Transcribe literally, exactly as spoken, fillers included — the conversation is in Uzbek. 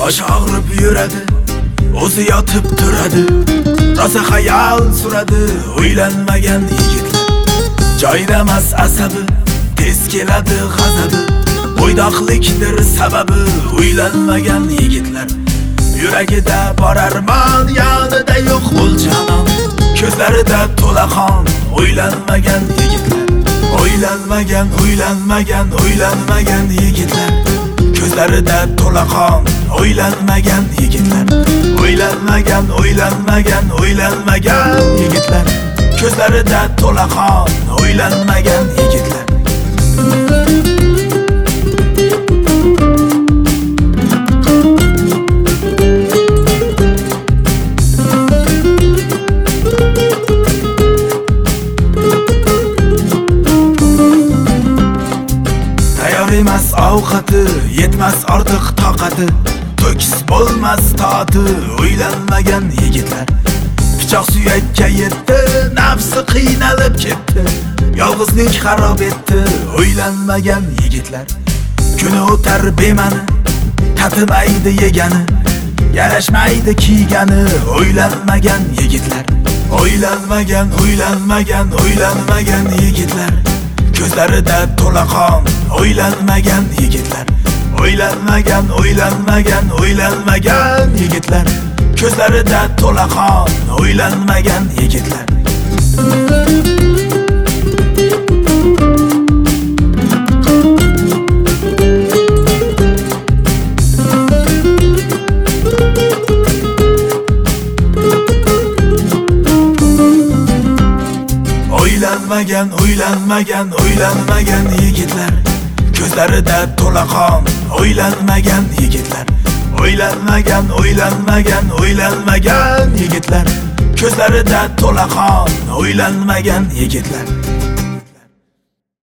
bosh og'rib yuradi, o'zi yotib turadi, rosa xayol suradi o'ylanmagan yigitlar. Joydamas asabi, tez keladi g'azabi, bo'ydoqlikdir sababi o'ylanmagan yigitlar. Yuragida bor armon, yonida yo'q o'ljanon, ko'zlarida to'la qon o'ylanmagan yigitlar. O'ylanmagan, o'ylanmagan, o'ylanmagan yigitlar. Ko'zlarida to'la qon o'ylanmagan yigitlar. O'ylanmagan, o'ylanmagan, o'ylanmagan yigitlar. Ko'zlarida to'la qon o'ylanmagan yigitlar. Emas ovqati, yetmas ortiq toqati, to'kis bo'lmas toti o'ylanmagan yigitlar. Pichoq suyakka yetdi, nafsi qiynalib ketdi, yolg'izlik xarob etdi o'ylanmagan yigitlar. Kuni o'tar bemani, tatimaydi yegani, yarashmaydi kiygani o'ylanmagan yigitlar. O'ylanmagan, o'ylanmagan, o'ylanmagan yigitlar. Ko'zlarida to'la qon o'ylanmagan yigitlar. O'ylanmagan, o'ylanmagan, o'ylanmagan yigitlar. Ko'zlarida to'la qon o'ylanmagan yigitlar. O'ylanmagan, o'ylanmagan, o'ylanmagan yigitlar. Ko'zlarida to'la qon o'ylanmagan yigitlar. O'ylanmagan, o'ylanmagan, o'ylanmagan yigitlar. Ko'zlarida to'la qon o'ylanmagan yigitlar.